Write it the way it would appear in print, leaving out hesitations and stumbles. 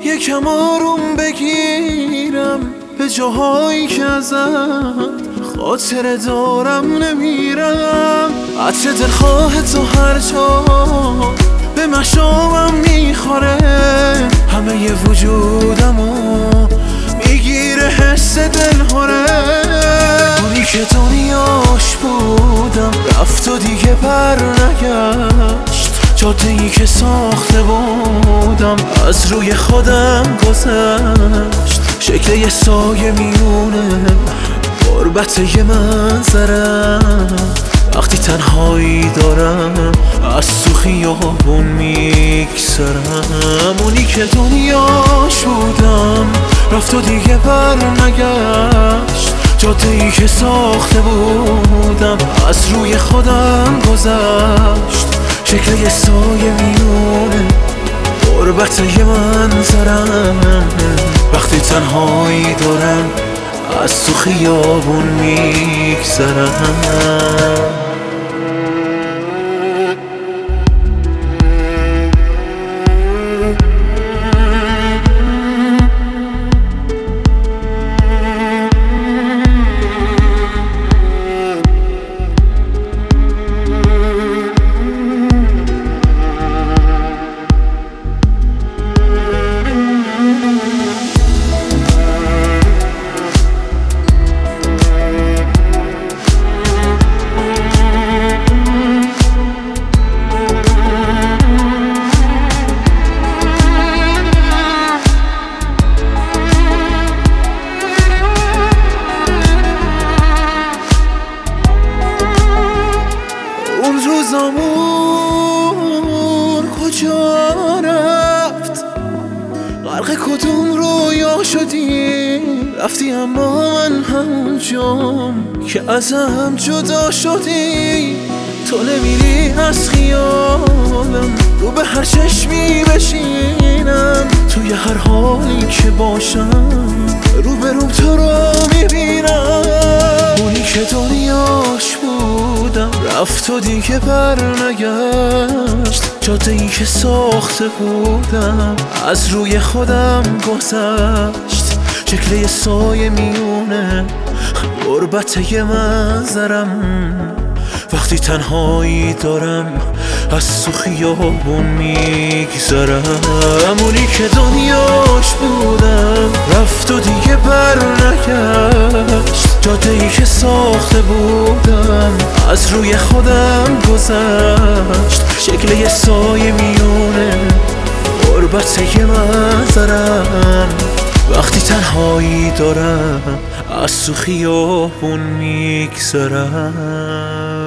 یکم آروم بگیرم به جاهایی که ازت خاطره دارم نمیرم. عطر دلخواه تو هر جا به مشامم میخوره، همه ی وجودمو میگیره حس دلهوره. اونی که دنیاش بودم رفت و دیگه بر نگشت، جاده‌ای که ساخته بودم از روی خودم گذشت. شکل یه سایه میونه غربت یه منظرم، وقتی تنهایی دارم از تو خیابون میگذرم. اونی که دنیاش بودم رفت و دیگه بر نگشت، جاده‌ای که ساخته بودم از روی خودم گذشت. شکل یه سایه میونه غربت یه منظرم، وقتی تنهایی دارم از تو خیابون میگذرم. اون روزامون کجا رفت؟ غرق کدوم رویا شدی؟ رفتی اما من همونجام که ازم جدا شدی. تو نمیری از خیالم، رو به هر چشمی بشینم، توی هر حالی که باشم رو به روم تو رو میبینم. اونی که دنیاش بودم رفت و دیگه بر نگشت، جاده‌ای که ساخته بودم از روی خودم گذشت. شکل یه سایه میونه غربت یه منظرم، وقتی تنهایی دارم از تو خیابون میگذرم. اونی که دنیاش بودم رفت و دیگه بر نگشت، جاده‌ای که ساخته بودم از روی خودم گذشت. شکل یه سایه میونه غربت یه منظرم، وقتی تنهایی دارم از تو خیابون میگذرم.